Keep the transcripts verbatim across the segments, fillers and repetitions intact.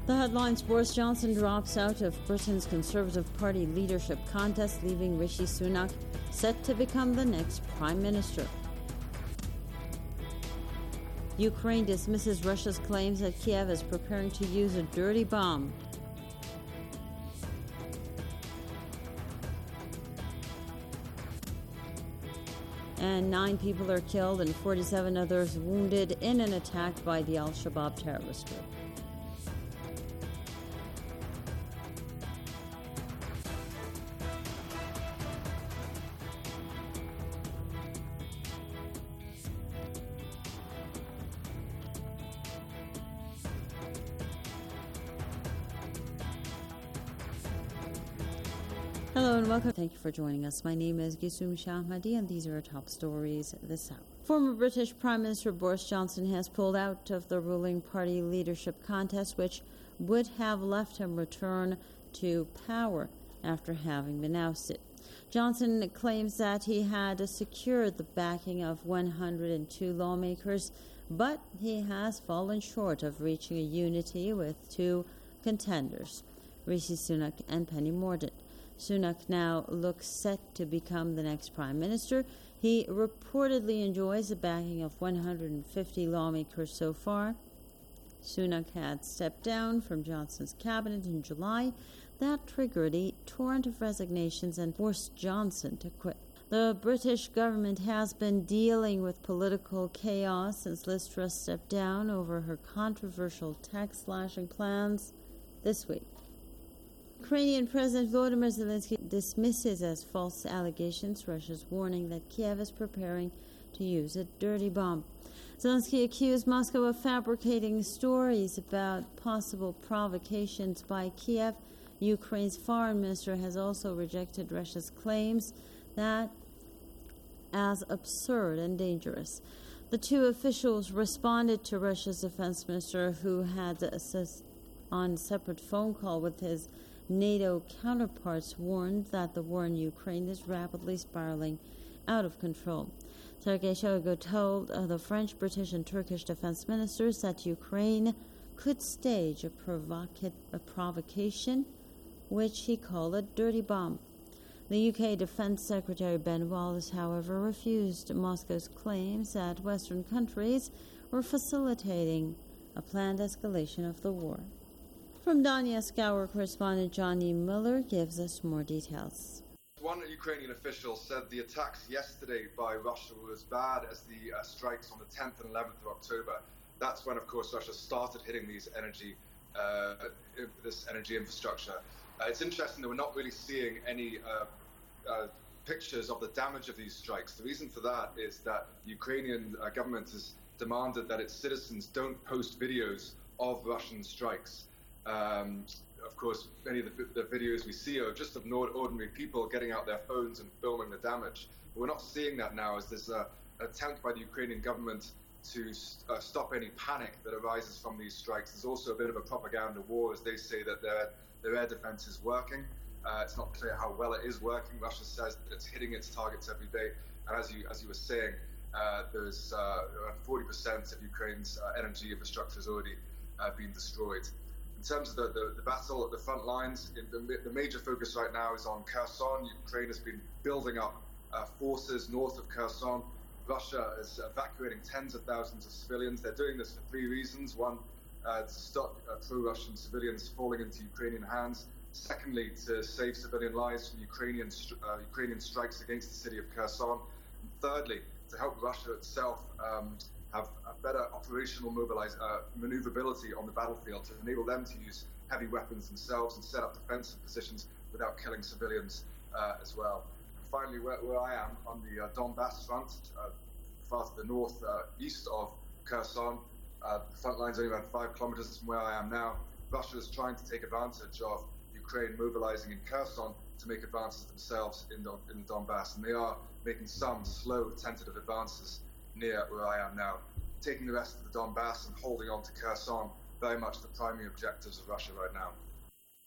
The headlines: Boris Johnson drops out of Britain's Conservative Party leadership contest, leaving Rishi Sunak set to become the next Prime Minister. Ukraine dismisses Russia's claims that Kiev is preparing to use a dirty bomb. And nine people are killed and forty-seven others wounded in an attack by the Al-Shabaab terrorist group. Hello and welcome. Thank you for joining us. My name is Gisum Shahmadi and these are our top stories this hour. Former British Prime Minister Boris Johnson has pulled out of the ruling party leadership contest, which would have left him return to power after having been ousted. Johnson claims that he had secured the backing of one hundred two lawmakers, but he has fallen short of reaching a unity with two contenders, Rishi Sunak and Penny Mordaunt. Sunak now looks set to become the next Prime Minister. He reportedly enjoys the backing of one hundred fifty lawmakers so far. Sunak had stepped down from Johnson's cabinet in July. That triggered a torrent of resignations and forced Johnson to quit. The British government has been dealing with political chaos since Liz Truss stepped down over her controversial tax slashing plans this week. Ukrainian President Volodymyr Zelensky dismisses as false allegations Russia's warning that Kiev is preparing to use a dirty bomb. Zelensky accused Moscow of fabricating stories about possible provocations by Kiev. Ukraine's foreign minister has also rejected Russia's claims that as absurd and dangerous. The two officials responded to Russia's defense minister, who had assist on a separate phone call with his NATO counterparts, warned that the war in Ukraine is rapidly spiraling out of control. Sergei Shoigu told uh, the French, British, and Turkish defense ministers that Ukraine could stage a, provoca- a provocation, which he called a dirty bomb. The U K Defense Secretary Ben Wallace, however, refused Moscow's claims that Western countries were facilitating a planned escalation of the war. From Donetsk, our correspondent Johnny Miller gives us more details. One Ukrainian official said the attacks yesterday by Russia were as bad as the uh, strikes on the tenth and eleventh of October. That's when, of course, Russia started hitting these energy, uh, this energy infrastructure. Uh, it's interesting that we're not really seeing any uh, uh, pictures of the damage of these strikes. The reason for that is that the Ukrainian uh, government has demanded that its citizens don't post videos of Russian strikes. Um, of course, many of the, the videos we see are just of ordinary people getting out their phones and filming the damage. But we're not seeing that now, as there's an attempt by the Ukrainian government to uh, stop any panic that arises from these strikes. There's also a bit of a propaganda war, as they say that their, their air defense is working. Uh, it's not clear how well it is working. Russia says that it's hitting its targets every day. And as you, as you were saying, uh, there's uh, around forty percent of Ukraine's uh, energy infrastructure has already uh, been destroyed. In terms of the, the, the battle at the front lines, the, the major focus right now is on Kherson. Ukraine has been building up uh, forces north of Kherson. Russia is evacuating tens of thousands of civilians. They're doing this for three reasons. One, uh, to stop uh, pro-Russian civilians falling into Ukrainian hands. Secondly, to save civilian lives from Ukrainian, uh, Ukrainian strikes against the city of Kherson. And thirdly, to help Russia itself um, have a better operational mobilize, uh, maneuverability on the battlefield, to enable them to use heavy weapons themselves and set up defensive positions without killing civilians uh, as well. And finally, where, where I am on the uh, Donbass front, uh, far to the north uh, east of Kherson, uh, the front line's only about five kilometers from where I am now. Russia is trying to take advantage of Ukraine mobilizing in Kherson to make advances themselves in the, in the Donbass, and they are making some slow, tentative advances near where I am now. Taking the rest of the Donbass and holding on to Kherson, very much the primary objectives of Russia right now.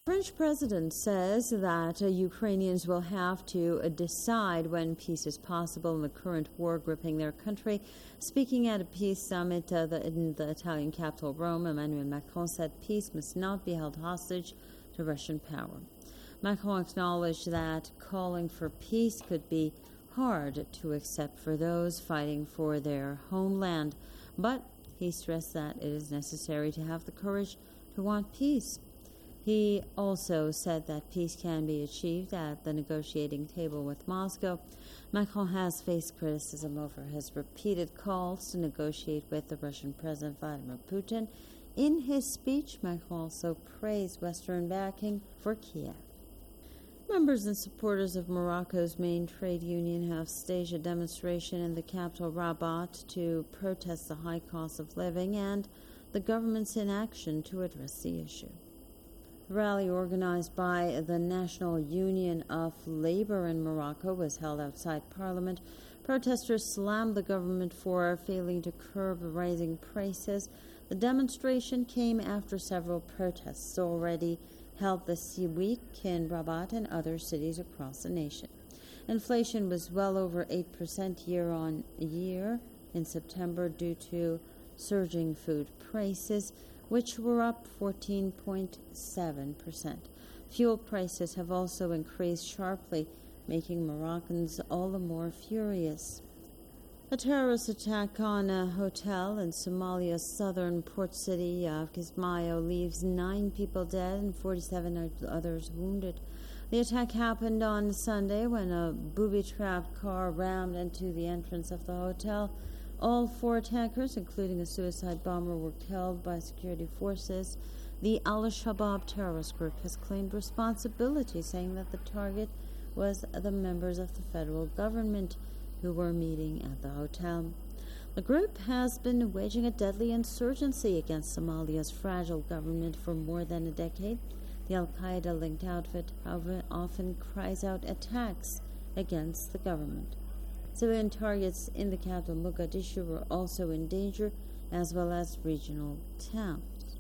French president says that uh, Ukrainians will have to uh, decide when peace is possible in the current war gripping their country. Speaking at a peace summit uh, the, in the Italian capital, Rome, Emmanuel Macron said peace must not be held hostage to Russian power. Macron acknowledged that calling for peace could be hard to accept for those fighting for their homeland, but he stressed that it is necessary to have the courage to want peace. He also said that peace can be achieved at the negotiating table with Moscow. Macron has faced criticism over his repeated calls to negotiate with the Russian President Vladimir Putin. In his speech, Macron also praised Western backing for Kiev. Members and supporters of Morocco's main trade union have staged a demonstration in the capital Rabat to protest the high cost of living and the government's inaction to address the issue. A rally organized by the National Union of Labor in Morocco was held outside Parliament. Protesters slammed the government for failing to curb rising prices. The demonstration came after several protests already held this week in Rabat and other cities across the nation. Inflation was well over eight percent year on year in September due to surging food prices, which were up fourteen point seven percent. Fuel prices have also increased sharply, making Moroccans all the more furious. A terrorist attack on a hotel in Somalia's southern port city of Kismaayo leaves nine people dead and forty-seven others wounded. The attack happened on Sunday when a booby-trapped car rammed into the entrance of the hotel. All four attackers, including a suicide bomber, were killed by security forces. The Al-Shabaab terrorist group has claimed responsibility, saying that the target was the members of the federal government who were meeting at the hotel. The group has been waging a deadly insurgency against Somalia's fragile government for more than a decade. The Al-Qaeda-linked outfit, however, often cries out attacks against the government. Civilian targets in the capital, Mogadishu, were also in danger, as well as regional towns.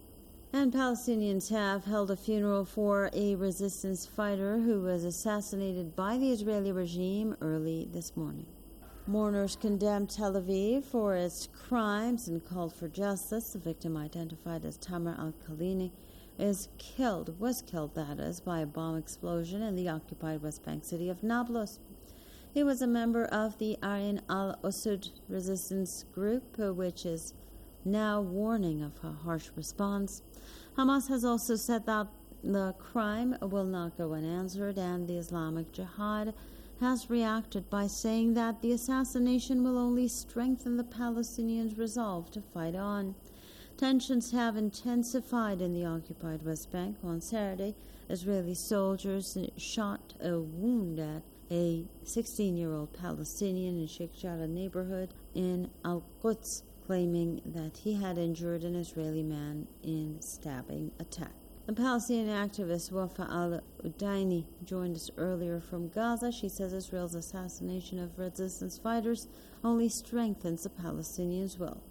And Palestinians have held a funeral for a resistance fighter who was assassinated by the Israeli regime early this morning. Mourners condemned Tel Aviv for its crimes and called for justice. The victim, identified as Tamar al-Khalini, is killed, was killed, that is, by a bomb explosion in the occupied West Bank city of Nablus. He was a member of the Ayn al-Usud resistance group, which is now warning of a harsh response. Hamas has also said that the crime will not go unanswered, and the Islamic Jihad has reacted by saying that the assassination will only strengthen the Palestinians' resolve to fight on. Tensions have intensified in the occupied West Bank. On Saturday, Israeli soldiers shot a wound at a sixteen-year-old Palestinian in Sheikh Jarrah neighborhood in Al-Quds, claiming that he had injured an Israeli man in stabbing attack. The Palestinian activist Wafa al-Udaini joined us earlier from Gaza. She says Israel's assassination of resistance fighters only strengthens the Palestinians' will.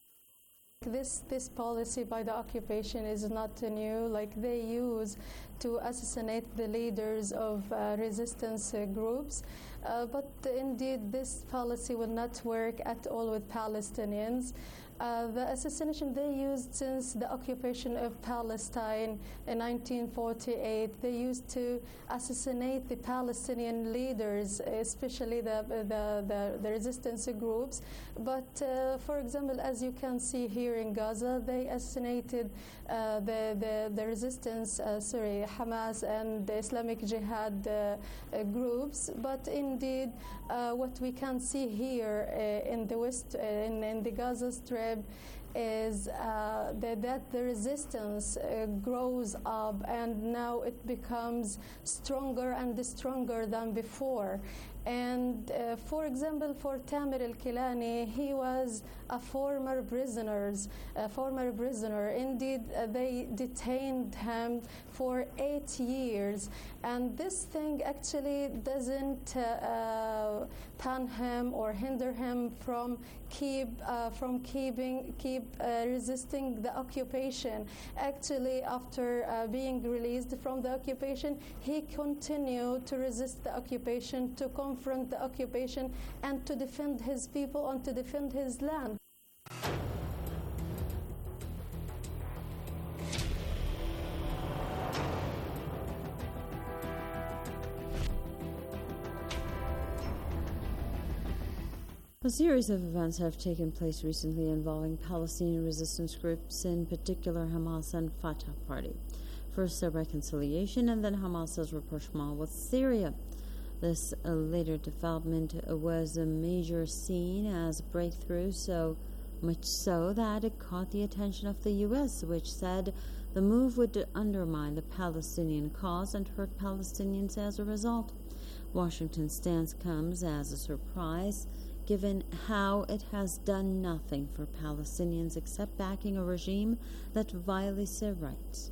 This this policy by the occupation is not new. Like they use to assassinate the leaders of uh, resistance uh, groups. Uh, but indeed, this policy will not work at all with Palestinians. Uh, the assassination they used since the occupation of Palestine in nineteen forty-eight, they used to assassinate the Palestinian leaders, especially the the, the, the resistance groups. But uh, for example, as you can see here in Gaza, they assassinated uh, the, the the resistance, uh, sorry, Hamas and the Islamic Jihad uh, uh, groups. But indeed, uh, what we can see here uh, in the West, uh, in, in the Gaza Strip, is uh, that, that the resistance uh, grows up, and now it becomes stronger and stronger than before. And uh, for example, for Tamer al-Kilani, he was a former prisoner, a former prisoner. Indeed, uh, they detained him for eight years. And this thing actually doesn't uh, uh, turn him or hinder him from keep uh, from keeping keep uh, resisting the occupation. Actually, after uh, being released from the occupation, he continued to resist the occupation, to confront the occupation, and to defend his people and to defend his land. A series of events have taken place recently involving Palestinian resistance groups, in particular Hamas and Fatah Party. First, a reconciliation, and then Hamas's rapprochement with Syria. This uh, later development was a major seen as a breakthrough, so much so that it caught the attention of the U S, which said the move would undermine the Palestinian cause and hurt Palestinians as a result. Washington's stance comes as a surprise, given how it has done nothing for Palestinians except backing a regime that violates their rights.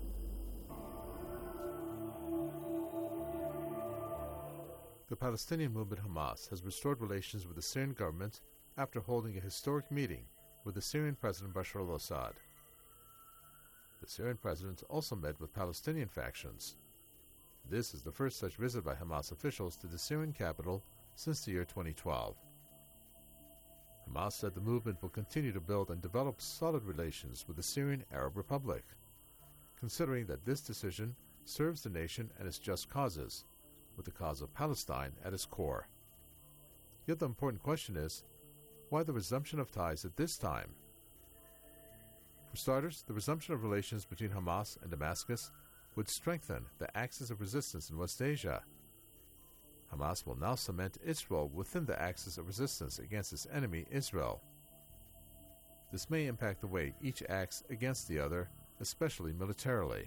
The Palestinian movement Hamas has restored relations with the Syrian government after holding a historic meeting with the Syrian President Bashar al-Assad. The Syrian president also met with Palestinian factions. This is the first such visit by Hamas officials to the Syrian capital since the year twenty twelve. Hamas said the movement will continue to build and develop solid relations with the Syrian Arab Republic, considering that this decision serves the nation and its just causes, with the cause of Palestine at its core. Yet the important question is, why the resumption of ties at this time? For starters, the resumption of relations between Hamas and Damascus would strengthen the axis of resistance in West Asia. Hamas will now cement its role within the axis of resistance against its enemy, Israel. This may impact the way each acts against the other, especially militarily.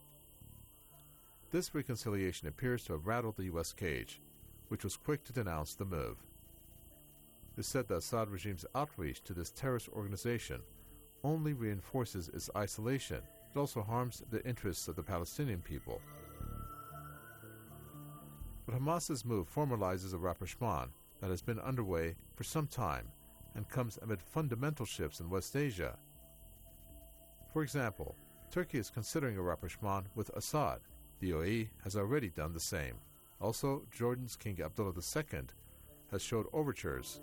This reconciliation appears to have rattled the U S cage, which was quick to denounce the move. It said the Assad regime's outreach to this terrorist organization only reinforces its isolation. It also harms the interests of the Palestinian people. But Hamas's move formalizes a rapprochement that has been underway for some time and comes amid fundamental shifts in West Asia. For example, Turkey is considering a rapprochement with Assad. The U A E has already done the same. Also, Jordan's King Abdullah the Second has showed overtures.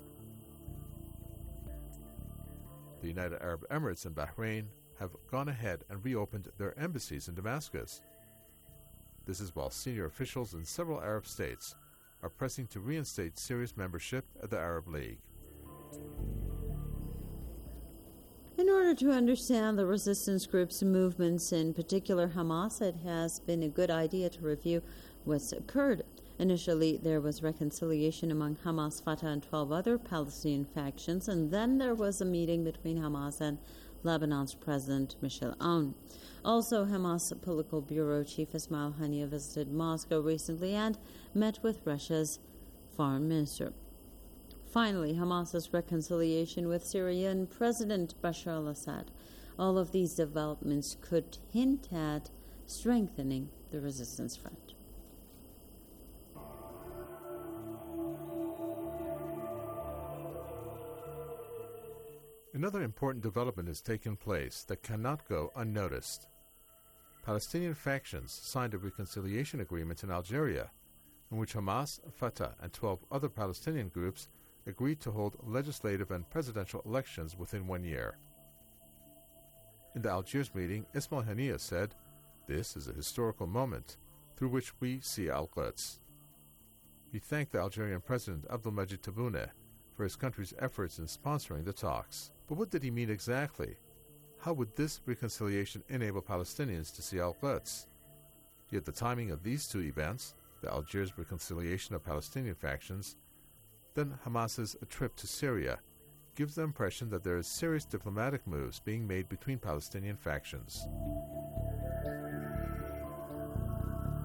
The United Arab Emirates and Bahrain have gone ahead and reopened their embassies in Damascus. This is while senior officials in several Arab states are pressing to reinstate Syria's membership at the Arab League. In order to understand the resistance groups' movements, in particular Hamas, it has been a good idea to review what's occurred. Initially, there was reconciliation among Hamas, Fatah, and twelve other Palestinian factions, and then there was a meeting between Hamas and Lebanon's President Michel Aoun. Also, Hamas Political Bureau Chief Ismail Haniyeh visited Moscow recently and met with Russia's foreign minister. Finally, Hamas's reconciliation with Syrian President Bashar al-Assad. All of these developments could hint at strengthening the resistance front. Another important development has taken place that cannot go unnoticed. Palestinian factions signed a reconciliation agreement in Algeria, in which Hamas, Fatah, and twelve other Palestinian groups agreed to hold legislative and presidential elections within one year. In the Algiers meeting, Ismail Haniyeh said, "This is a historical moment through which we see Al-Quds." He thanked the Algerian President Abdelmadjid Tebboune for his country's efforts in sponsoring the talks. But what did he mean exactly? How would this reconciliation enable Palestinians to see Al-Quds? Yet the timing of these two events, the Algiers reconciliation of Palestinian factions, then Hamas's trip to Syria, gives the impression that there is serious diplomatic moves being made between Palestinian factions.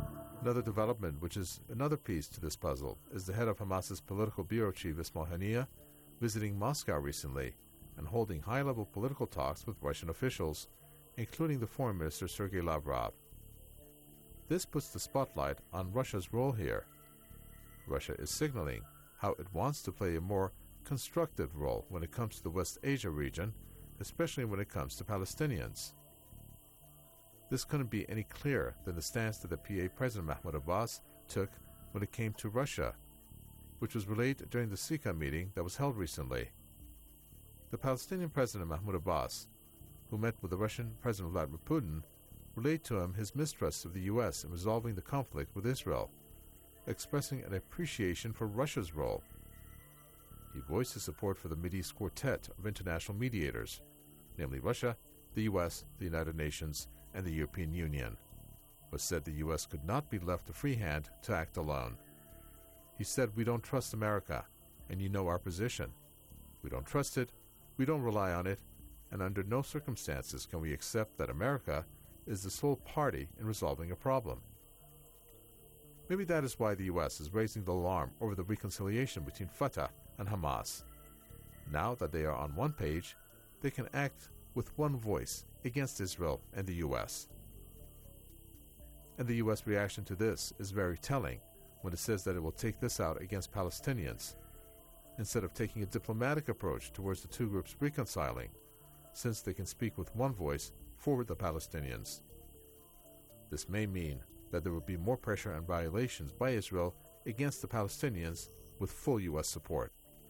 Another development, which is another piece to this puzzle, is the head of Hamas's political bureau chief, Ismail Haniyeh, visiting Moscow recently and holding high-level political talks with Russian officials, including the Foreign Minister Sergei Lavrov. This puts the spotlight on Russia's role here. Russia is signaling how it wants to play a more constructive role when it comes to the West Asia region, especially when it comes to Palestinians. This couldn't be any clearer than the stance that the P A President Mahmoud Abbas took when it came to Russia, which was relayed during the S I C A meeting that was held recently. The Palestinian President Mahmoud Abbas, who met with the Russian President Vladimir Putin, relayed to him his mistrust of the U S in resolving the conflict with Israel, expressing an appreciation for Russia's role. He voiced his support for the Mideast Quartet of international mediators, namely Russia, the U S, the United Nations, and the European Union, but said the U S could not be left a free hand to act alone. He said, "We don't trust America, and you know our position. We don't trust it, we don't rely on it, and under no circumstances can we accept that America is the sole party in resolving a problem." Maybe that is why the U S is raising the alarm over the reconciliation between Fatah and Hamas. Now that they are on one page, they can act with one voice against Israel and the U S. And the U S reaction to this is very telling when it says that it will take this out against Palestinians, instead of taking a diplomatic approach towards the two groups reconciling, since they can speak with one voice for the Palestinians. This may mean that there will be more pressure and violations by Israel against the Palestinians with full U S support.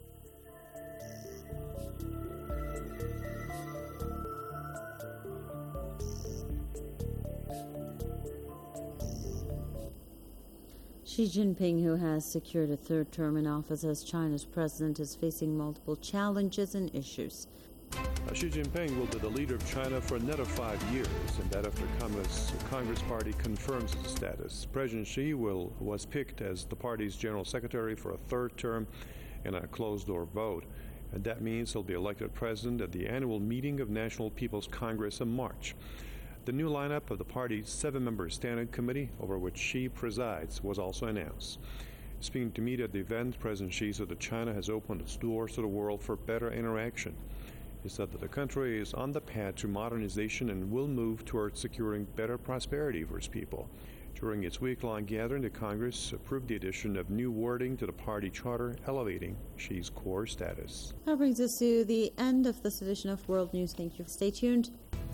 Xi Jinping, who has secured a third term in office as China's president, is facing multiple challenges and issues. Xi Jinping will be the leader of China for another five years, and that after Communist Congress Party confirms his status. President Xi will, was picked as the party's general secretary for a third term in a closed-door vote, and that means he'll be elected president at the annual meeting of National People's Congress in March. The new lineup of the party's seven-member standing committee, over which Xi presides, was also announced. Speaking to media at the event, President Xi said that China has opened its doors to the world for better interaction. He said that the country is on the path to modernization and will move towards securing better prosperity for its people. During its week-long gathering, the Congress approved the addition of new wording to the party charter, elevating Xi's core status. That brings us to the end of this edition of World News. Thank you. Stay tuned.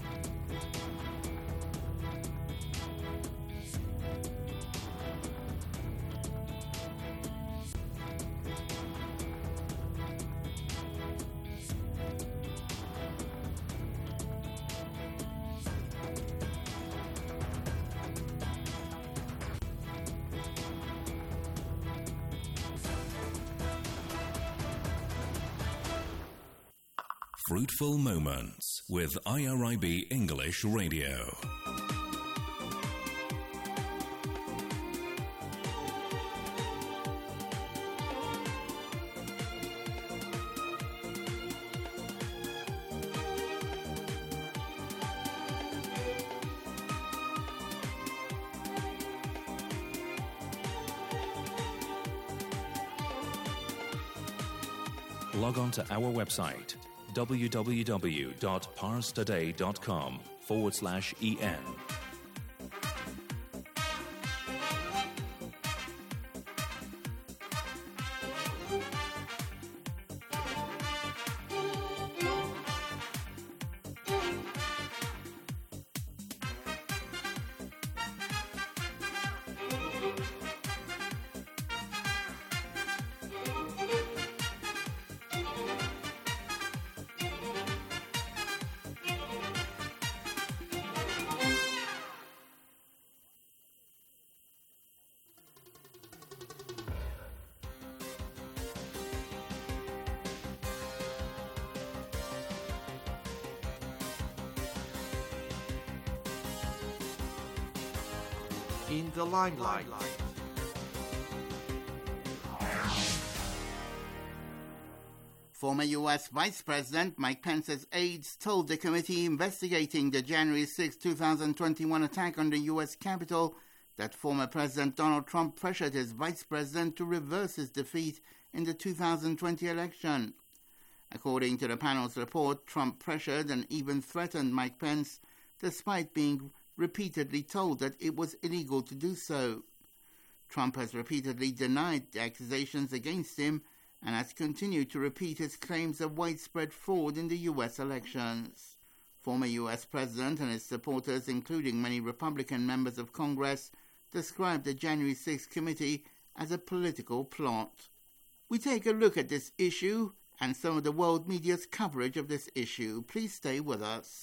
Fruitful Moments with I R I B English Radio. Log on to our website www.parstoday.com forward slash en. In the limelight. Former U S Vice President Mike Pence's aides told the committee investigating the January sixth, twenty twenty-one attack on the U S Capitol that former President Donald Trump pressured his vice president to reverse his defeat in the two thousand twenty election. According to the panel's report, Trump pressured and even threatened Mike Pence, despite being repeatedly told that it was illegal to do so. Trump has repeatedly denied the accusations against him and has continued to repeat his claims of widespread fraud in the U S elections. Former U S President and his supporters, including many Republican members of Congress, described the January sixth committee as a political plot. We take a look at this issue and some of the world media's coverage of this issue. Please stay with us.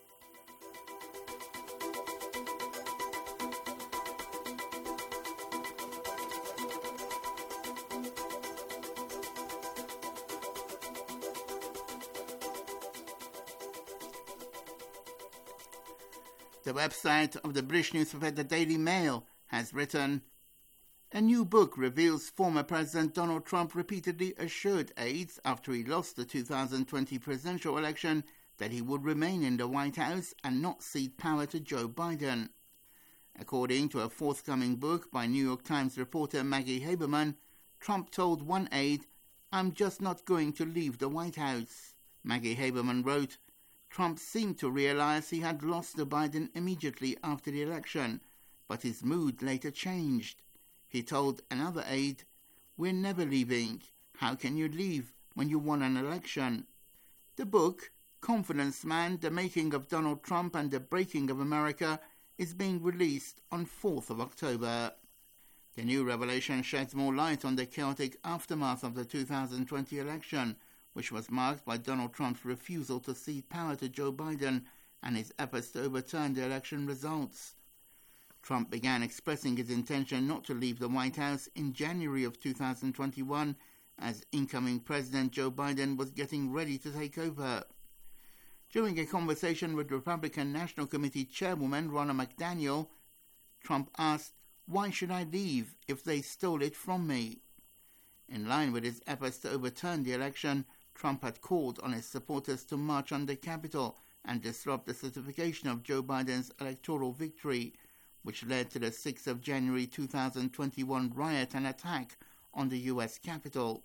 The website of the British newspaper The Daily Mail has written, a new book reveals former President Donald Trump repeatedly assured aides after he lost the two thousand twenty presidential election that he would remain in the White House and not cede power to Joe Biden. According to a forthcoming book by New York Times reporter Maggie Haberman, Trump told one aide, "I'm just not going to leave the White House." Maggie Haberman wrote, Trump seemed to realize he had lost to Biden immediately after the election, but his mood later changed. He told another aide, "We're never leaving. How can you leave when you won an election?" The book, Confidence Man, The Making of Donald Trump and the Breaking of America, is being released on fourth of October. The new revelation sheds more light on the chaotic aftermath of the two thousand twenty election, which was marked by Donald Trump's refusal to cede power to Joe Biden and his efforts to overturn the election results. Trump began expressing his intention not to leave the White House in January of two thousand twenty-one as incoming President Joe Biden was getting ready to take over. During a conversation with Republican National Committee Chairwoman Ronna McDaniel, Trump asked, "Why should I leave if they stole it from me?" In line with his efforts to overturn the election, Trump had called on his supporters to march on the Capitol and disrupt the certification of Joe Biden's electoral victory, which led to the sixth of January two thousand twenty-one riot and attack on the U S Capitol.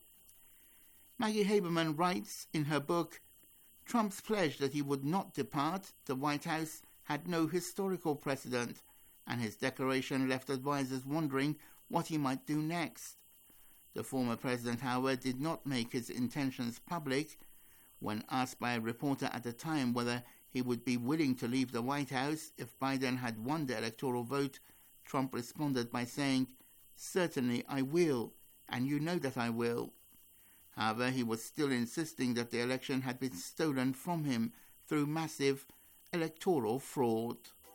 Maggie Haberman writes in her book, Trump's pledge that he would not depart the White House had no historical precedent, and his declaration left advisers wondering what he might do next. The former president, however, did not make his intentions public. When asked by a reporter at the time whether he would be willing to leave the White House if Biden had won the electoral vote, Trump responded by saying, "Certainly I will, and you know that I will." However, he was still insisting that the election had been stolen from him through massive electoral fraud.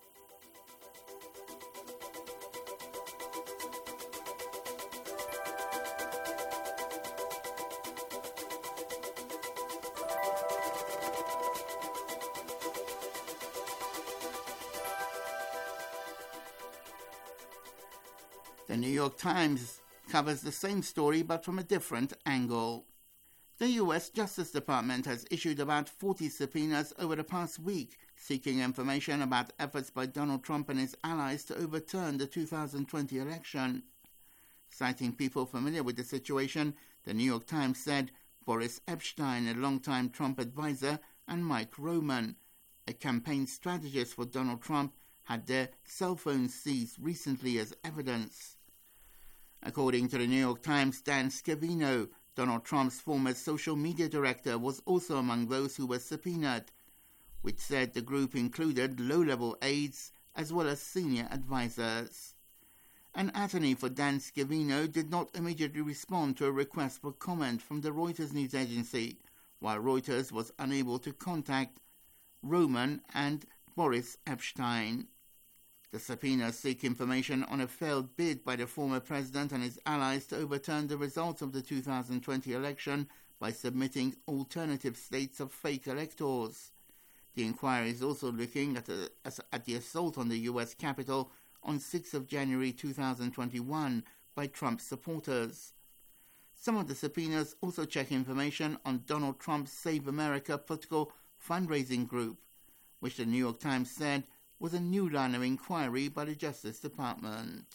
The New York Times covers the same story but from a different angle. The U S Justice Department has issued about forty subpoenas over the past week seeking information about efforts by Donald Trump and his allies to overturn the two thousand twenty election. Citing people familiar with the situation, the New York Times said Boris Epshteyn, a longtime Trump advisor, and Mike Roman, a campaign strategist for Donald Trump, had their cell phones seized recently as evidence. According to the New York Times, Dan Scavino, Donald Trump's former social media director, was also among those who were subpoenaed, which said the group included low-level aides as well as senior advisors. An attorney for Dan Scavino did not immediately respond to a request for comment from the Reuters news agency, while Reuters was unable to contact Roman and Boris Epshteyn. The subpoenas seek information on a failed bid by the former president and his allies to overturn the results of the two thousand twenty election by submitting alternative slates of fake electors. The inquiry is also looking at, a, at the assault on the U S Capitol on sixth of January two thousand twenty-one by Trump supporters. Some of the subpoenas also check information on Donald Trump's Save America political fundraising group, which the New York Times said was a new line of inquiry by the Justice Department.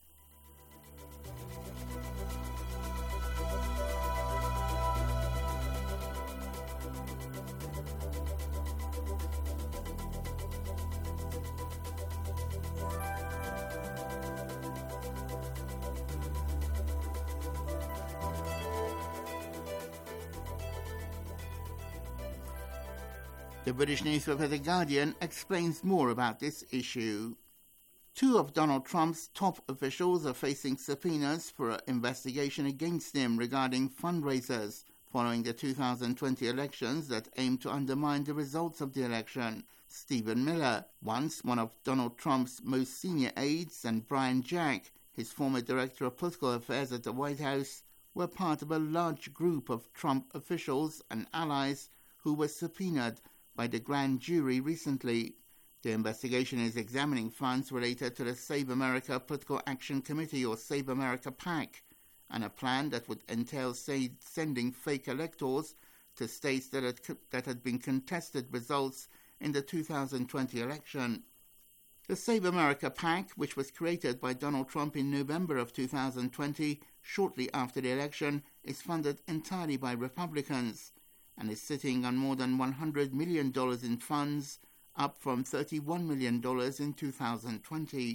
The British newspaper The Guardian explains more about this issue. Two of Donald Trump's top officials are facing subpoenas for an investigation against him regarding fundraisers following the two thousand twenty elections that aim to undermine the results of the election. Stephen Miller, once one of Donald Trump's most senior aides, and Brian Jack, his former director of political affairs at the White House, were part of a large group of Trump officials and allies who were subpoenaed by the grand jury recently. The investigation is examining funds related to the Save America Political Action Committee, or Save America PAC, and a plan that would entail say, sending fake electors to states that had, that had been contested results in the two thousand twenty election. The Save America PAC, which was created by Donald Trump in November of two thousand twenty, shortly after the election, is funded entirely by Republicans and is sitting on more than one hundred million dollars in funds, up from thirty-one million dollars in two thousand twenty.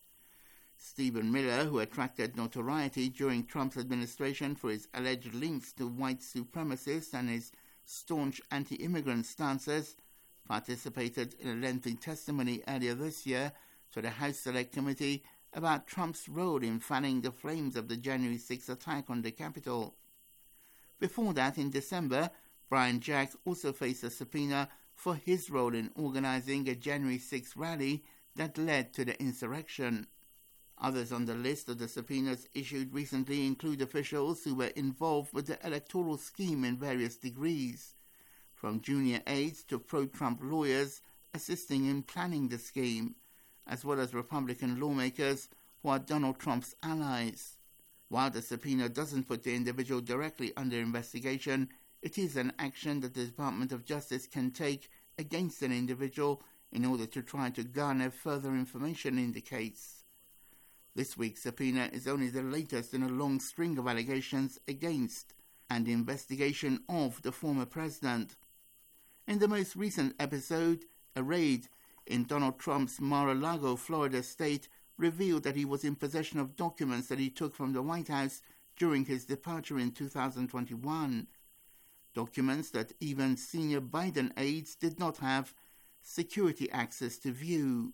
Stephen Miller, who attracted notoriety during Trump's administration for his alleged links to white supremacists and his staunch anti-immigrant stances, participated in a lengthy testimony earlier this year to the House Select Committee about Trump's role in fanning the flames of the January sixth attack on the Capitol. Before that, in December, Brian Jack also faced a subpoena for his role in organizing a January sixth rally that led to the insurrection. Others on the list of the subpoenas issued recently include officials who were involved with the electoral scheme in various degrees, from junior aides to pro-Trump lawyers assisting in planning the scheme, as well as Republican lawmakers who are Donald Trump's allies. While the subpoena doesn't put the individual directly under investigation, it is an action that the Department of Justice can take against an individual in order to try to garner further information in the case. This week's subpoena is only the latest in a long string of allegations against and investigation of the former president. In the most recent episode, a raid in Donald Trump's Mar-a-Lago, Florida estate revealed that he was in possession of documents that he took from the White House during his departure in two thousand twenty-one. Documents that even senior Biden aides did not have security access to view.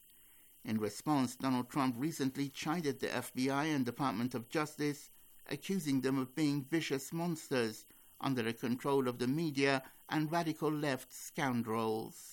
In response, Donald Trump recently chided the F B I and Department of Justice, accusing them of being vicious monsters under the control of the media and radical left scoundrels.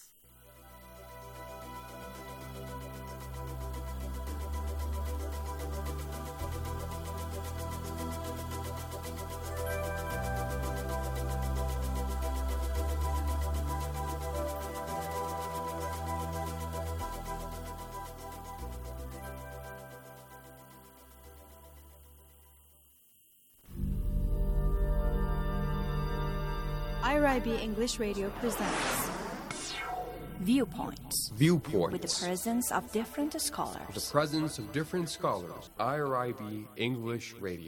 I R I B English Radio presents Viewpoints. Viewpoints. With the presence of different scholars. With the presence of different scholars. I R I B English Radio.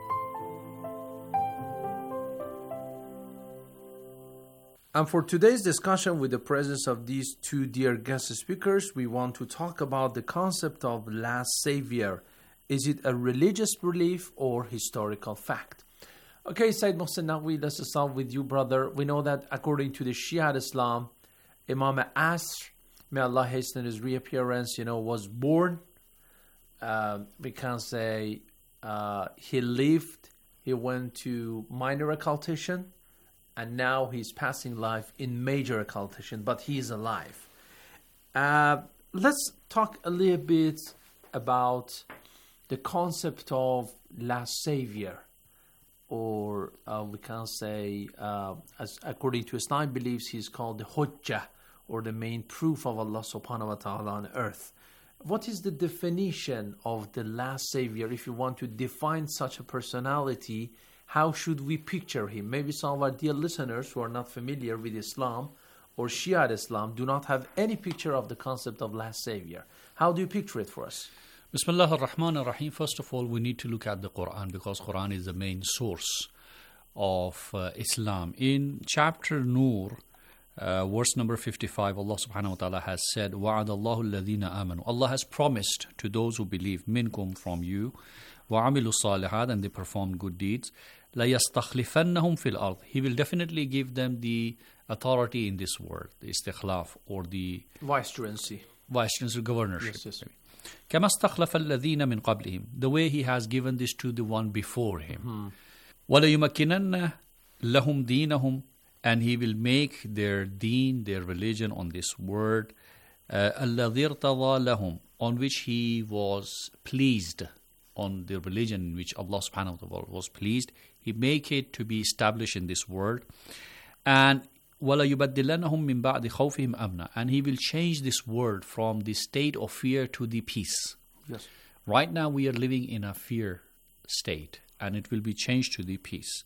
And for today's discussion, with the presence of these two dear guest speakers, we want to talk about the concept of last savior. Is it a religious belief or historical fact? Okay, Sayyid Mohsen Naqvi, let's start with you, brother. We know that according to the Shia Islam, Imam Asr, may Allah hasten his reappearance, you know, was born. Uh, we can say uh, he lived, he went to minor occultation, and now he's passing life in major occultation, but he is alive. Uh, let's talk a little bit about the concept of last savior. Or uh, we can say, uh, as according to Islam beliefs, he's called the Hujjah, or the main proof of Allah subhanahu wa ta'ala on earth. What is the definition of the last savior? If you want to define such a personality, how should we picture him? Maybe some of our dear listeners who are not familiar with Islam or Shia Islam do not have any picture of the concept of last savior. How do you picture it for us? Bismillah ar-Rahman ar-Rahim. First of all, we need to look at the Quran, because Quran is the main source of uh, Islam. In chapter Nur, uh, verse number fifty-five, Allah subhanahu wa ta'ala has said, وَعَدَ اللَّهُ الَّذِينَ آمَنُوا. Allah has promised to those who believe, minkum, from you, وَعَمِلُوا الصَّالِحَاتِ, and they perform good deeds, لَيَسْتَخْلِفَنَّهُمْ فِي الْأَرْضِ. He will definitely give them the authority in this world, the istikhlaf, or the vicegerency, vicegerency, governorship. Yes, yes. كَمَا اسْتَخْلَفَ الَّذِينَ مِنْ قَبْلِهِمْ, the way he has given this to the one before him. وَلَيُمَكِّنَنَّ لَهُمْ دِينَهُمْ, and he will make their deen, their religion, on this word, الَّذِي ارْتَضَى لَهُمْ, on which he was pleased, on the religion in which Allah subhanahu wa ta'ala was pleased. He make it to be established in this world. And وَلَا يُبَدِّلَنَّهُمْ مِنْ بَعْدِ خَوْفِهِمْ أَمْنًا, and he will change this world from the state of fear to the peace. Yes. Right now we are living in a fear state, and it will be changed to the peace.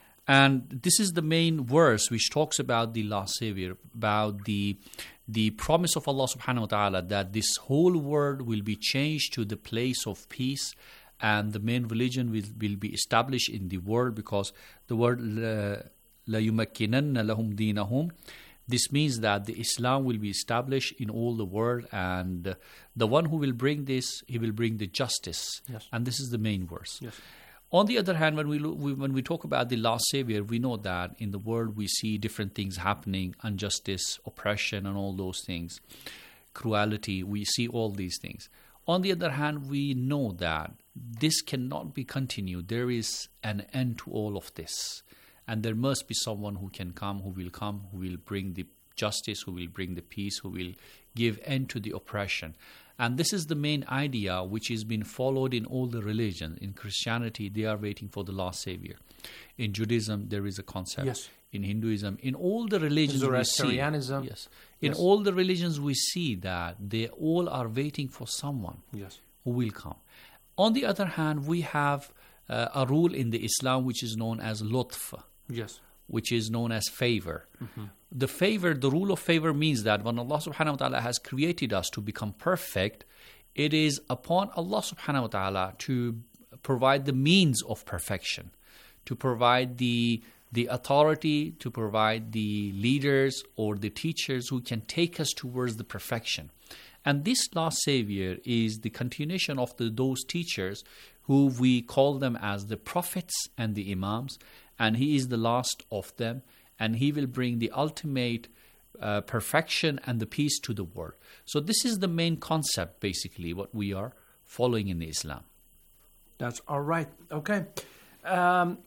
And this is the main verse which talks about the last savior, about the the promise of Allah subhanahu wa ta'ala that this whole world will be changed to the place of peace, and the main religion will, will be established in the world, because the word uh, La yumakkinanna lahum dinahum. This means that the Islam will be established in all the world, and the one who will bring this, he will bring the justice. Yes. And this is the main verse. Yes. On the other hand, when we, look, we when we talk about the last savior, we know that in the world we see different things happening: injustice, oppression, and all those things, cruelty. We see all these things. On the other hand, we know that this cannot be continued. There is an end to all of this. And there must be someone who can come, who will come, who will bring the justice, who will bring the peace, who will give end to the oppression. And this is the main idea which is being followed in all the religions. In Christianity, they are waiting for the last savior. In Judaism, there is a concept. Yes. In Hinduism, in all the religions we see, Zoroastrianism. yes, in Yes. all the religions we see that they all are waiting for someone Yes. who will come. On the other hand, we have uh, a rule in the Islam which is known as lutf. Yes. Which is known as favor. Mm-hmm. The favor, the rule of favor means that when Allah subhanahu wa ta'ala has created us to become perfect, it is upon Allah subhanahu wa ta'ala to provide the means of perfection, to provide the the authority, to provide the leaders or the teachers who can take us towards the perfection. And this last savior is the continuation of the, those teachers who we call them as the prophets and the imams, and he is the last of them, and he will bring the ultimate uh, perfection and the peace to the world. So this is the main concept, basically, what we are following in Islam. That's all right. Okay. Um,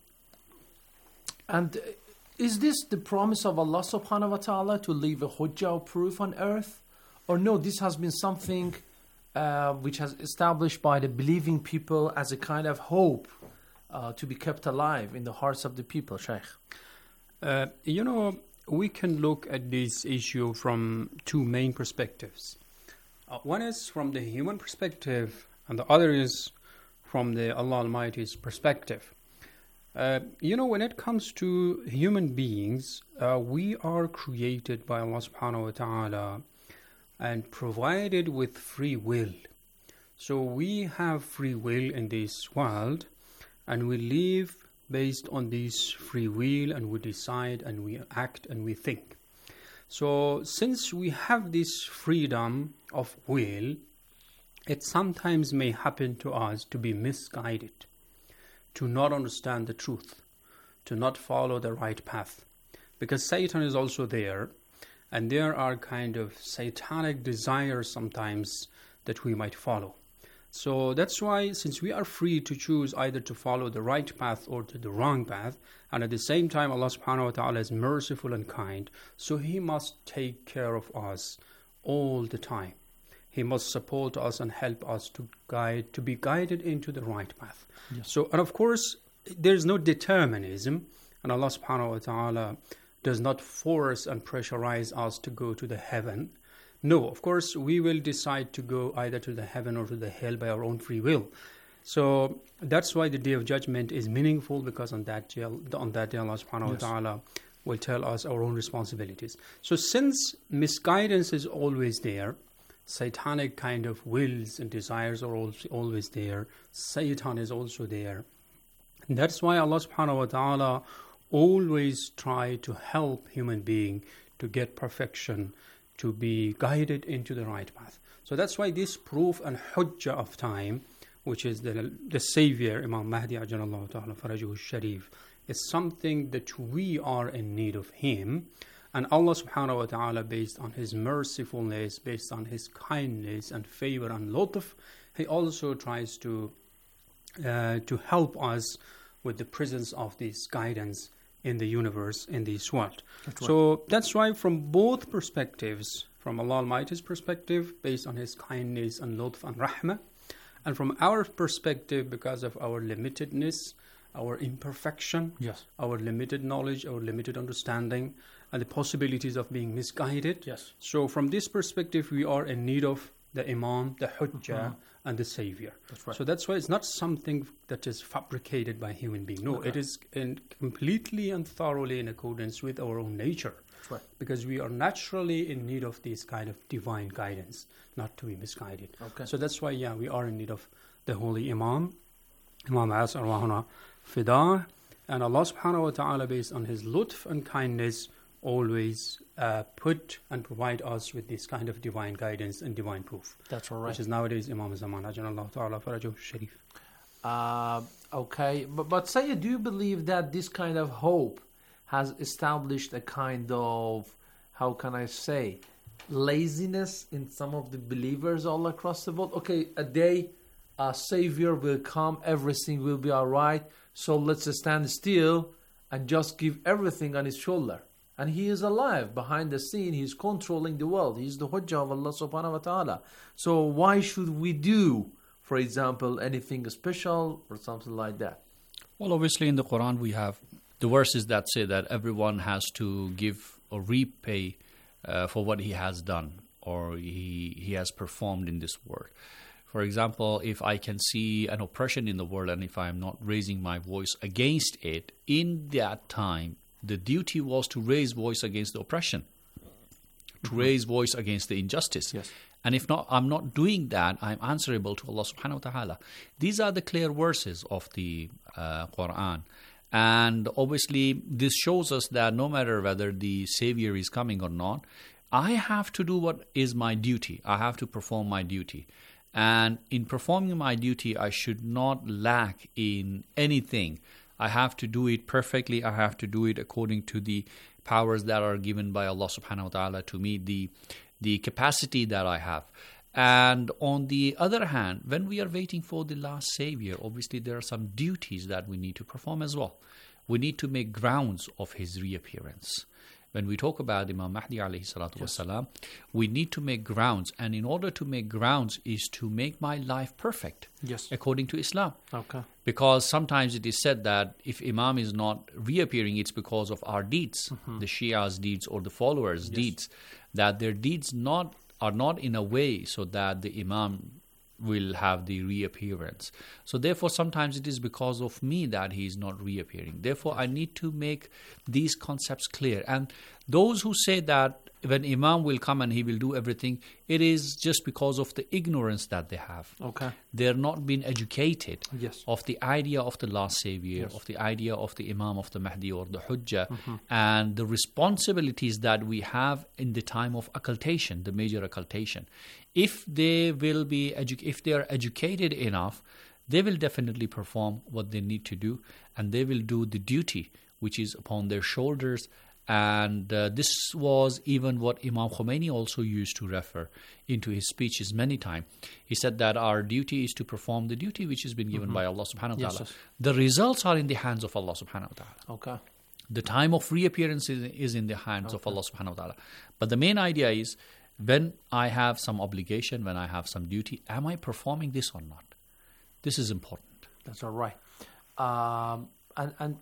and is this the promise of Allah subhanahu wa ta'ala to leave a hujjah or proof on earth? Or no, this has been something uh, which has established by the believing people as a kind of hope uh, to be kept alive in the hearts of the people, Shaykh? Uh, you know, we can look at this issue from two main perspectives. Uh, one is from the human perspective, and the other is from the Allah Almighty's perspective. Uh, you know, when it comes to human beings, uh, we are created by Allah subhanahu wa ta'ala and provided with free will. So we have free will in this world, and we live based on this free will, and we decide and we act and we think. So since we have this freedom of will, it sometimes may happen to us to be misguided, to not understand the truth, to not follow the right path. Because Satan is also there, and there are kind of satanic desires sometimes that we might follow. So that's why, since we are free to choose either to follow the right path or to the wrong path, and at the same time Allah subhanahu wa ta'ala is merciful and kind, so He must take care of us all the time. He must support us and help us to guide, to be guided into the right path. Yes. So, and of course, there's no determinism, and Allah subhanahu wa ta'ala does not force and pressurize us to go to the heaven. No, of course, we will decide to go either to the heaven or to the hell by our own free will. So that's why the Day of Judgment is meaningful, because on that day, on that day Allah subhanahu Yes. wa ta'ala will tell us our own responsibilities. So since misguidance is always there, satanic kind of wills and desires are also always there, Satan is also there. And that's why Allah subhanahu wa ta'ala always try to help human being to get perfection, to be guided into the right path. So that's why this proof and hujjah of time, which is the, the Savior, Imam Mahdi ajalallahu ta'ala farajuhu sharif, is something that we are in need of him. And Allah subhanahu wa ta'ala, based on his mercifulness, based on his kindness and favor and lutf, he also tries to uh, to help us with the presence of this guidance in the universe, in this world. That's right. So that's why from both perspectives, from Allah Almighty's perspective, based on his kindness and lutf and rahmah, and from our perspective, because of our limitedness, our imperfection, yes, our limited knowledge, our limited understanding, and the possibilities of being misguided. Yes. So from this perspective, we are in need of the Imam, the Hujjah, mm-hmm. and the Savior. That's right. So that's why it's not something that is fabricated by human being. No, okay. It is in completely and thoroughly in accordance with our own nature. That's right. Because we are naturally in need of this kind of divine guidance, not to be misguided. Okay. So that's why, yeah, we are in need of the Holy Imam, Imam As Arwahuna Fidah, and Allah subhanahu wa ta'ala, based on his lutf and kindness, always uh, put and provide us with this kind of divine guidance and divine proof. That's all right. Which is nowadays Imam Zaman ajalallahu ta'ala farajuhu sharif. Uh, okay, but, but Sayyid, do you believe that this kind of hope has established a kind of, how can I say, laziness in some of the believers all across the world? Okay, a day a Savior will come, everything will be all right, so let's stand still and just give everything on his shoulder. And he is alive behind the scene. He's controlling the world. He's the Hujjah of Allah subhanahu wa ta'ala. So why should we do, for example, anything special or something like that? Well, obviously in the Quran we have the verses that say that everyone has to give or repay uh, for what he has done or he, he has performed in this world. For example, if I can see an oppression in the world and if I am not raising my voice against it, in that time, the duty was to raise voice against the oppression, to mm-hmm. raise voice against the injustice. Yes. And if not, I'm not doing that, I'm answerable to Allah subhanahu wa ta'ala. These are the clear verses of the uh, Quran. And obviously, this shows us that no matter whether the Savior is coming or not, I have to do what is my duty. I have to perform my duty. And in performing my duty, I should not lack in anything. I have to do it perfectly. I have to do it according to the powers that are given by Allah subhanahu wa ta'ala to me, the, the capacity that I have. And on the other hand, when we are waiting for the last Savior, obviously there are some duties that we need to perform as well. We need to make grounds of his reappearance. When we talk about Imam Mahdi alayhi salatu yes. wasalam, we need to make grounds. And in order to make grounds is to make my life perfect, yes. according to Islam. Okay. Because sometimes it is said that if Imam is not reappearing, it's because of our deeds, mm-hmm. the Shia's deeds or the followers' yes. deeds, that their deeds not are not in a way so that the Imam will have the reappearance. So therefore, sometimes it is because of me that he is not reappearing. Therefore, I need to make these concepts clear. And those who say that when Imam will come and he will do everything, it is just because of the ignorance that they have. Okay. They're not being educated yes. of the idea of the last Savior, yes. of the idea of the Imam of the Mahdi or the Hujjah, mm-hmm. and the responsibilities that we have in the time of occultation, the major occultation. If they will be edu- if they are educated enough, they will definitely perform what they need to do, and they will do the duty which is upon their shoulders. And uh, this was even what Imam Khomeini also used to refer into his speeches many times. He said that our duty is to perform the duty which has been given mm-hmm. by Allah subhanahu wa yes, ta'ala. yes. The results are in the hands of Allah subhanahu wa ta'ala. Okay. The time of reappearance is, is in the hands okay. of Allah subhanahu wa ta'ala. But the main idea is, when I have some obligation, when I have some duty, am I performing this or not? This is important. That's all right. Um, and, and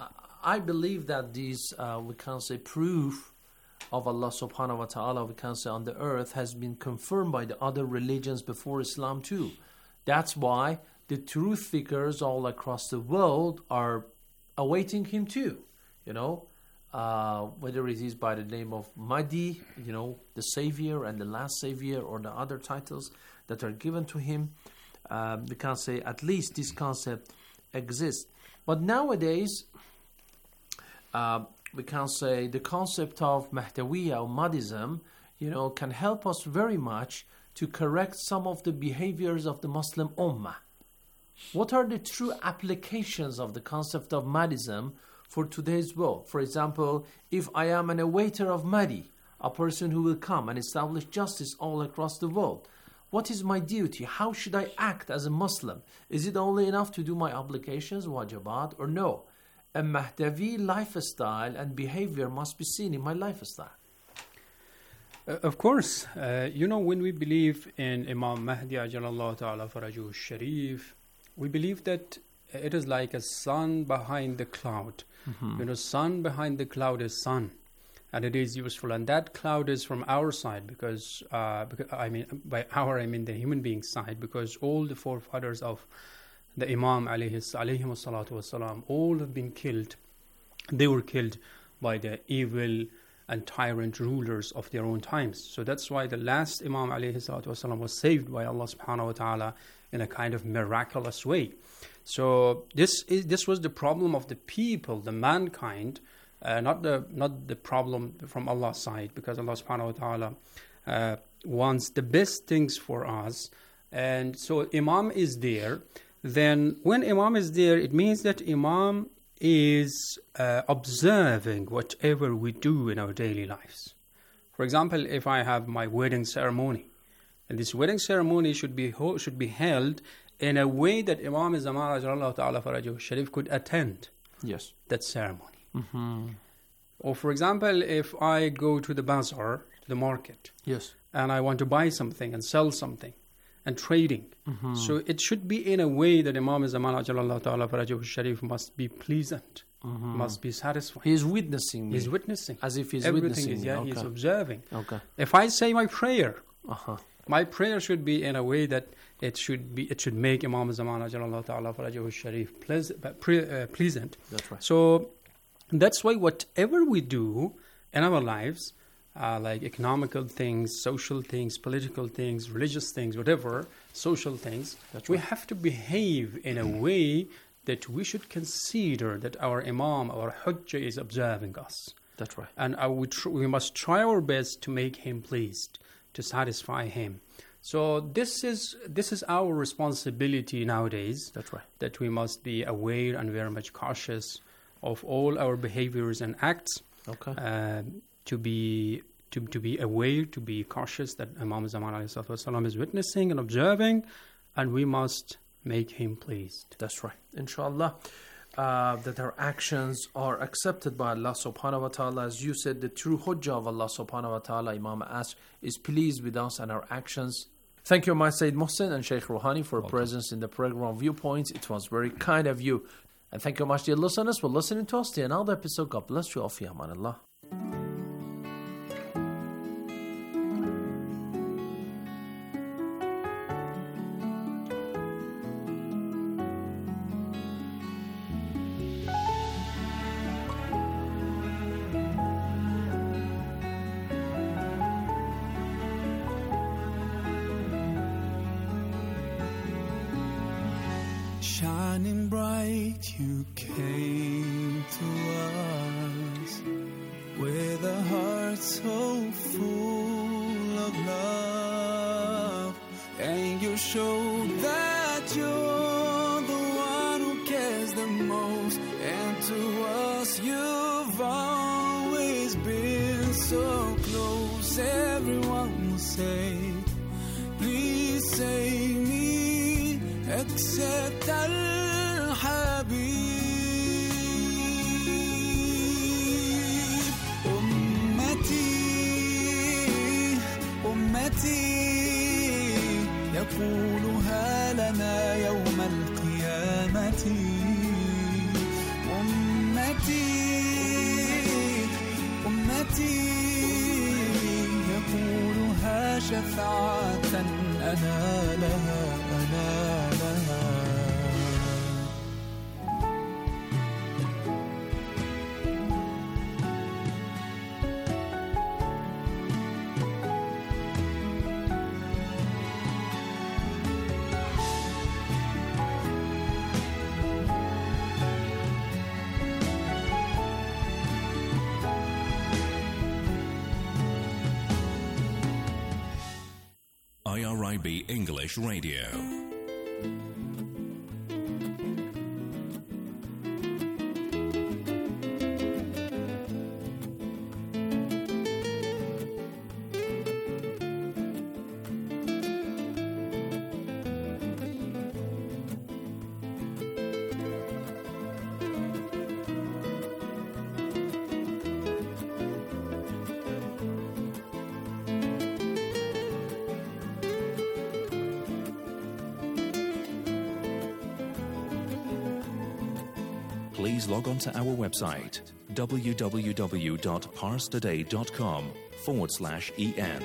I believe that this, uh, we can say, proof of Allah subhanahu wa ta'ala, we can say, on the earth has been confirmed by the other religions before Islam too. That's why the truth seekers all across the world are awaiting him too. You know, uh, whether it is by the name of Mahdi, you know, the Savior and the last Savior, or the other titles that are given to him. Um, we can say at least this concept exists. But nowadays, uh, we can say the concept of Mahdawiya or Mahdism, you know, can help us very much to correct some of the behaviors of the Muslim Ummah. What are the true applications of the concept of Mahdism for today's world? For example, if I am an awaiter of Mahdi, a person who will come and establish justice all across the world, what is my duty? How should I act as a Muslim? Is it only enough to do my obligations, wajibat, or no? A Mahdavi lifestyle and behavior must be seen in my lifestyle. Uh, of course, uh, you know, when we believe in Imam Mahdi Ajalallahu Ta'ala Farajuhu Sharif, we believe that it is like a sun behind the cloud. Mm-hmm. You know, sun behind the cloud is sun. And it is useful, and that cloud is from our side, because, uh, because I mean, by our I mean the human being side, because all the forefathers of the Imam alayhi salatu wasalam, all have been killed. They were killed by the evil and tyrant rulers of their own times. So that's why the last Imam alayhi salatu wasalam was saved by Allah subhanahu wa ta'ala in a kind of miraculous way. So this is this was the problem of the people, the mankind. Uh, not the not the problem from Allah's side, because Allah subhanahu wa ta'ala uh, wants the best things for us. And so Imam is there. Then when Imam is there, it means that Imam is uh, observing whatever we do in our daily lives. For example, if I have my wedding ceremony, and this wedding ceremony should be ho- should be held in a way that Imam Zaman Ajalallahu Ta'ala Farajuhu Sharif could attend yes. that ceremony. Mm-hmm. Or for example, if I go to the bazaar, to the market, yes, and I want to buy something and sell something, and trading, mm-hmm. so it should be in a way that Imam Zaman Ajalallahu Ta'ala Farajuhu Sharif must be pleasant, mm-hmm. must be satisfied. He is witnessing me. He's witnessing. As if he's Everything witnessing is, yeah, me. Okay. he's observing. Okay. If I say my prayer, uh-huh. my prayer should be in a way that it should be. It should make Imam Zaman Ajalallahu Ta'ala Farajuhu Sharif pleasant. Uh, pleasant. That's right. So that's why whatever we do in our lives, uh, like economical things, social things, political things, religious things, whatever, social things, That's we right. have to behave in a way that we should consider that our Imam, our Hujjah is observing us. That's right. And uh, we, tr- we must try our best to make him pleased, to satisfy him. So this is this is our responsibility nowadays. That's right. That we must be aware and very much cautious of all our behaviors and acts. Okay. Uh, to be to to be aware, to be cautious that Imam Zaman alayhi salatu wasalam is witnessing and observing, and we must make him pleased. That's right. Inshallah, uh, that our actions are accepted by Allah subhanahu wa ta'ala. As you said, the true hujjah of Allah subhanahu wa ta'ala, Imam asked, is pleased with us and our actions. Thank you, my Sayyid Mohsin and Sheikh Rouhani, for Welcome. presence in the program Viewpoints. It was very kind of you. And thank you much, dear listeners, for listening to us to another episode. God bless you all. Fi amanillah. Shining bright, you came to us with a heart so full of love, and you showed that you're the one who cares the most, and to us you've always been so close. Everyone will say, please save me, except Al-Habib. Ummati, Ummati, يقولها لنا يوم القيامة. أمتي أمتي يقولها شفاعة أنا لها أنا لها. I R I B English Radio. Please log on to our website, www.parstoday.com forward slash EN.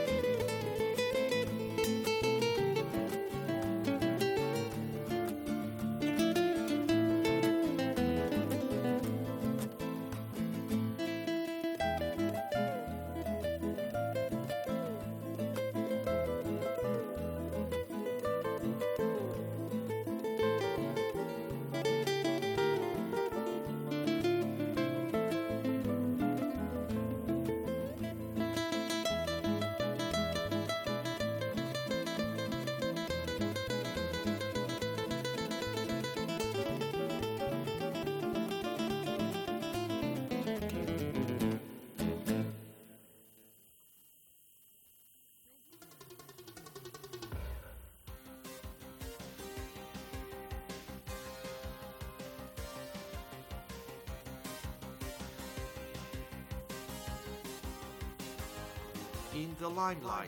In the limelight.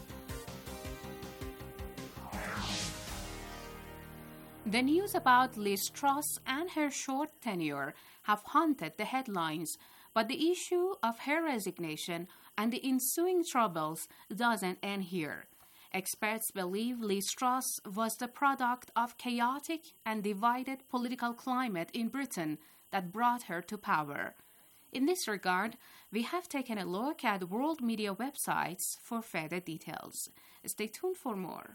The news about Liz Truss and her short tenure have haunted the headlines, but the issue of her resignation and the ensuing troubles doesn't end here. Experts believe Liz Truss was the product of chaotic and divided political climate in Britain that brought her to power. In this regard, we have taken a look at world media websites for further details. Stay tuned for more.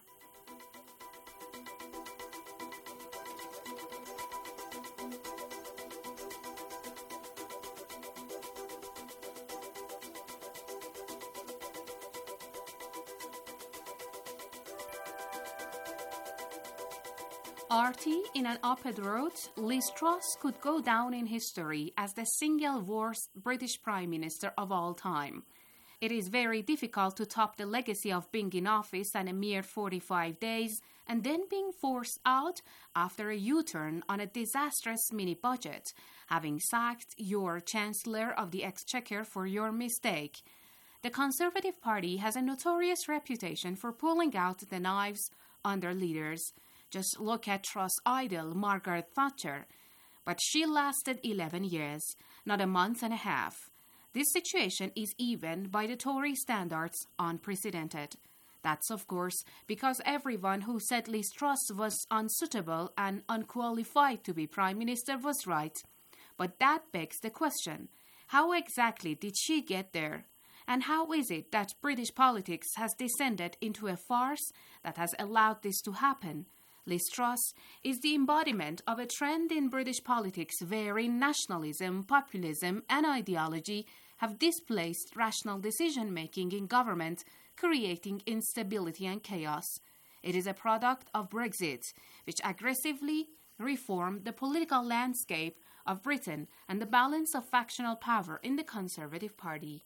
R T in an op-ed wrote, Liz Truss could go down in history as the single worst British Prime Minister of all time. It is very difficult to top the legacy of being in office and a mere forty-five days and then being forced out after a U-turn on a disastrous mini-budget, having sacked your Chancellor of the Exchequer for your mistake. The Conservative Party has a notorious reputation for pulling out the knives on their leaders. Just look at Truss' idol, Margaret Thatcher. But she lasted eleven years, not a month and a half. This situation is even, by the Tory standards, unprecedented. That's, of course, because everyone who said Liz Truss was unsuitable and unqualified to be Prime Minister was right. But that begs the question, how exactly did she get there? And how is it that British politics has descended into a farce that has allowed this to happen? Liz Truss is the embodiment of a trend in British politics wherein nationalism, populism, and ideology have displaced rational decision-making in government, creating instability and chaos. It is a product of Brexit, which aggressively reformed the political landscape of Britain and the balance of factional power in the Conservative Party.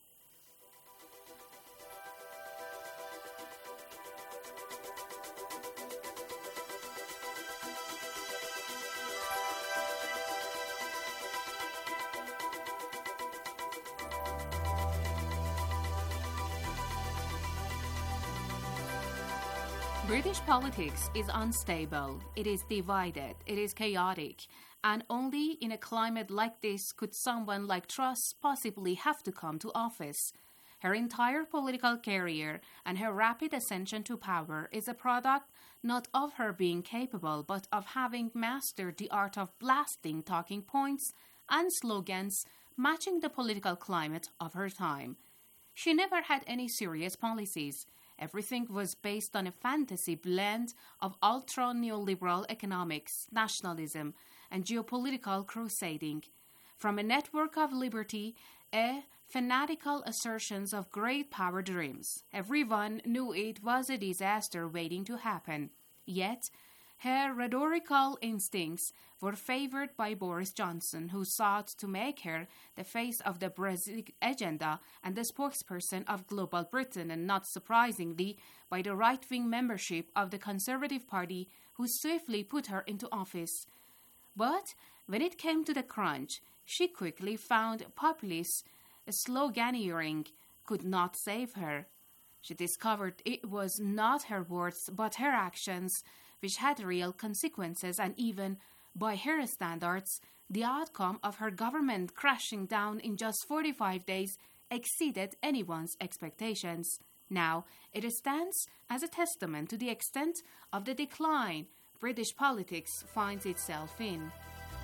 British politics is unstable, it is divided, it is chaotic, and only in a climate like this could someone like Truss possibly have to come to office. Her entire political career and her rapid ascension to power is a product not of her being capable, but of having mastered the art of blasting talking points and slogans matching the political climate of her time. She never had any serious policies. Everything was based on a fantasy blend of ultra-neoliberal economics, nationalism, and geopolitical crusading. From a network of liberty a fanatical assertions of great power dreams. Everyone knew it was a disaster waiting to happen. Yet, her rhetorical instincts were favored by Boris Johnson, who sought to make her the face of the Brexit agenda and the spokesperson of global Britain, and not surprisingly, by the right-wing membership of the Conservative Party, who swiftly put her into office. But when it came to the crunch, she quickly found populists sloganeering could not save her. She discovered it was not her words but her actions which had real consequences, and even by her standards, the outcome of her government crashing down in just forty-five days exceeded anyone's expectations. Now, it stands as a testament to the extent of the decline British politics finds itself in.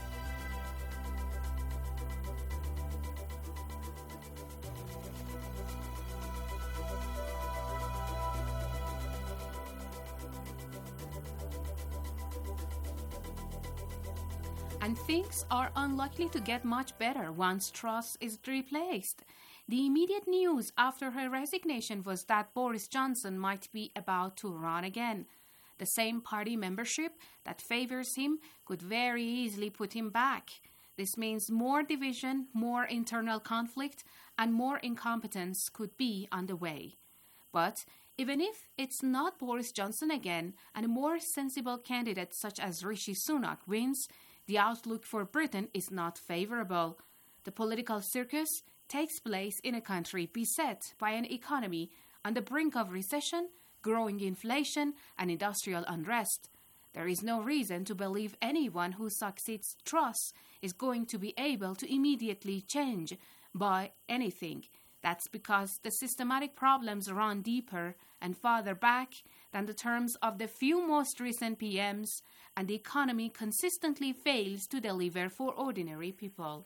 And things are unlikely to get much better once Truss is replaced. The immediate news after her resignation was that Boris Johnson might be about to run again. The same party membership that favors him could very easily put him back. This means more division, more internal conflict, and more incompetence could be on the way. But even if it's not Boris Johnson again, and a more sensible candidate such as Rishi Sunak wins, the outlook for Britain is not favorable. The political circus takes place in a country beset by an economy on the brink of recession, growing inflation, and industrial unrest. There is no reason to believe anyone who succeeds Truss is going to be able to immediately change by anything. That's because the systematic problems run deeper and farther back than the terms of the few most recent P Ms, and the economy consistently fails to deliver for ordinary people.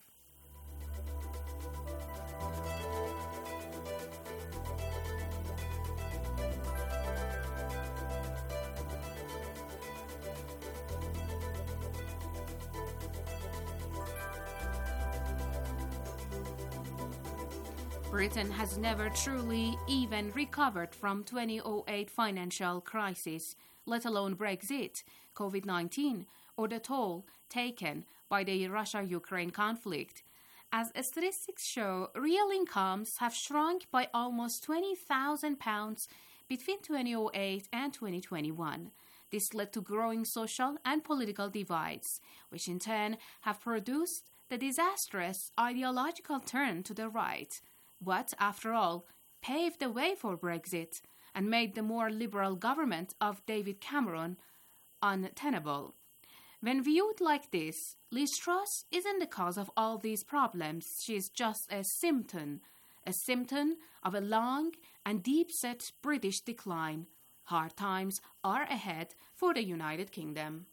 Britain has never truly even recovered from two thousand eight financial crisis, let alone Brexit, COVID nineteen, or the toll taken by the Russia-Ukraine conflict. As statistics show, real incomes have shrunk by almost twenty thousand pounds between two thousand eight and twenty twenty-one. This led to growing social and political divides, which in turn have produced the disastrous ideological turn to the right. What, after all, paved the way for Brexit and made the more liberal government of David Cameron untenable. When viewed like this, Liz Truss isn't the cause of all these problems. She is just a symptom, a symptom of a long and deep-set British decline. Hard times are ahead for the United Kingdom.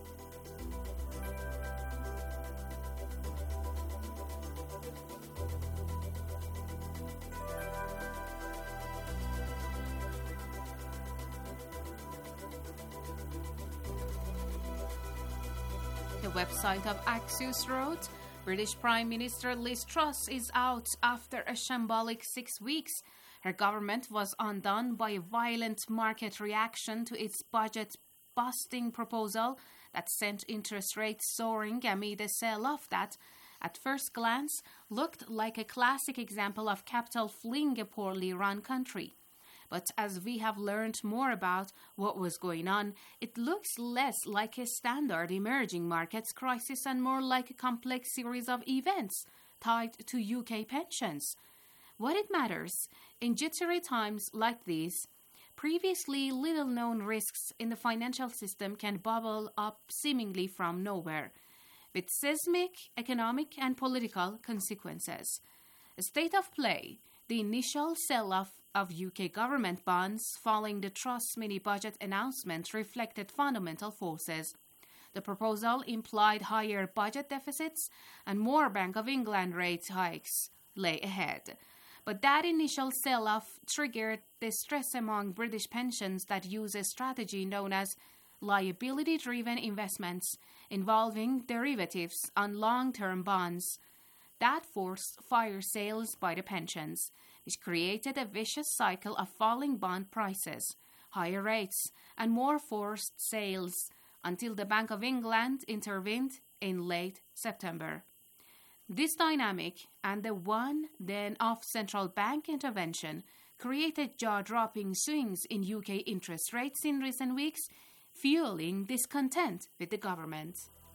The website of Axios wrote, British Prime Minister Liz Truss is out after a shambolic six weeks. Her government was undone by a violent market reaction to its budget-busting proposal that sent interest rates soaring amid a sell-off that, at first glance, looked like a classic example of capital fleeing a poorly run country. But as we have learned more about what was going on, it looks less like a standard emerging markets crisis and more like a complex series of events tied to U K pensions. What it matters, in jittery times like these, previously little-known risks in the financial system can bubble up seemingly from nowhere, with seismic economic and political consequences. A state of play, the initial sell-off of U K government bonds following the Truss mini-budget announcement reflected fundamental forces. The proposal implied higher budget deficits and more Bank of England rate hikes lay ahead. But that initial sell-off triggered distress among British pensions that use a strategy known as liability-driven investments involving derivatives on long-term bonds. That forced fire sales by the pensions, which created a vicious cycle of falling bond prices, higher rates, and more forced sales until the Bank of England intervened in late September. This dynamic and the one then of central bank intervention created jaw-dropping swings in U K interest rates in recent weeks, fueling discontent with the government.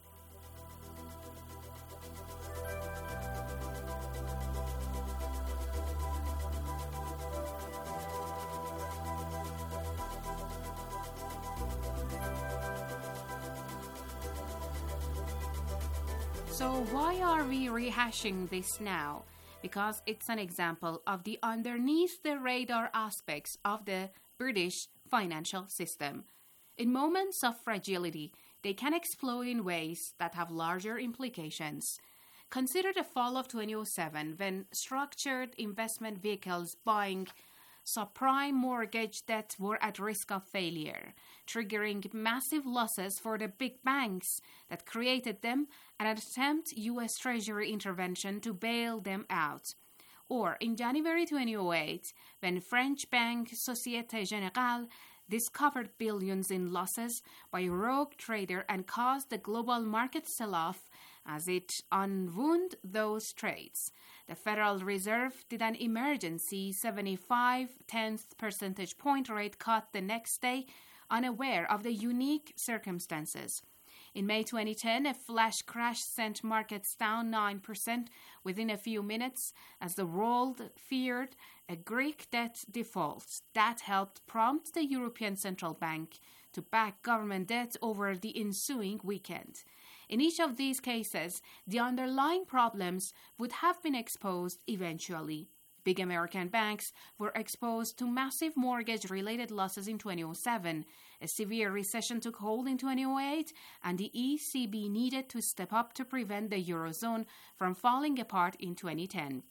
So why are we rehashing this now? Because it's an example of the underneath-the-radar aspects of the British financial system. In moments of fragility, they can explode in ways that have larger implications. Consider the fall of twenty oh seven, when structured investment vehicles buying subprime mortgage debt were at risk of failure, triggering massive losses for the big banks that created them and an attempt U S Treasury intervention to bail them out. Or in January twenty oh eight, when French bank Société Générale discovered billions in losses by a rogue trader and caused the global market sell-off as it unwound those trades. The Federal Reserve did an emergency seventy-five tenths percentage point rate cut the next day, unaware of the unique circumstances. In May twenty ten, a flash crash sent markets down nine percent within a few minutes as the world feared a Greek debt default. That helped prompt the European Central Bank to back government debt over the ensuing weekend. In each of these cases, the underlying problems would have been exposed eventually. Big American banks were exposed to massive mortgage-related losses in twenty oh seven. A severe recession took hold in twenty oh eight, and the E C B needed to step up to prevent the Eurozone from falling apart in twenty ten.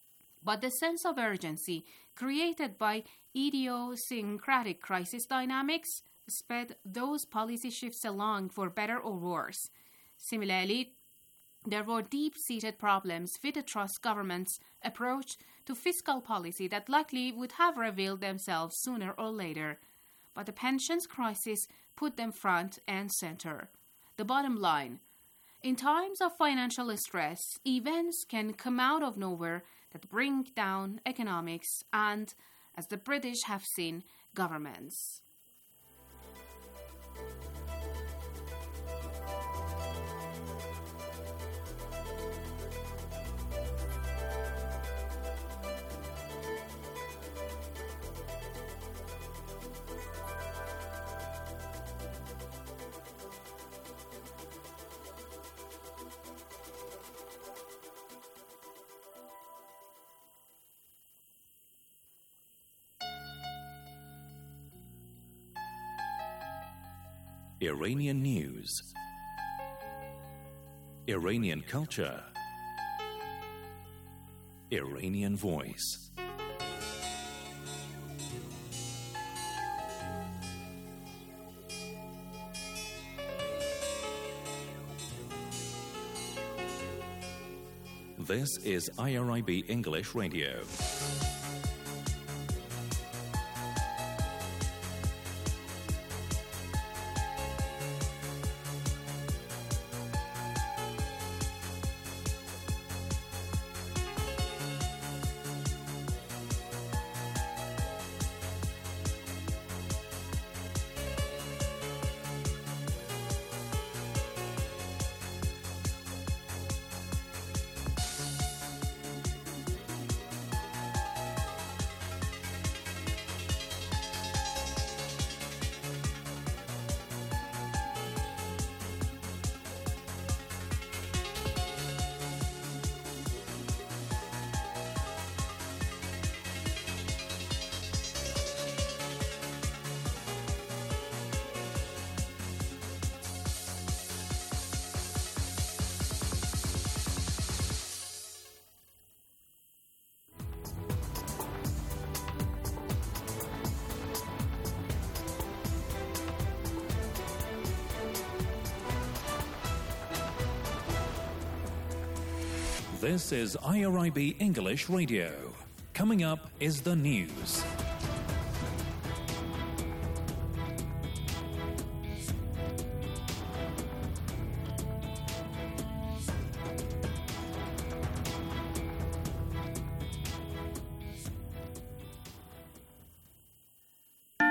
But the sense of urgency created by idiosyncratic crisis dynamics sped those policy shifts along for better or worse. Similarly, there were deep-seated problems with the Truss government's approach to fiscal policy that likely would have revealed themselves sooner or later. But the pensions crisis put them front and center. The bottom line: in times of financial stress, events can come out of nowhere that bring down economics and, as the British have seen, governments. Iranian news, Iranian culture, Iranian voice. This is I R I B English Radio. This is I R I B English Radio. Coming up is the news.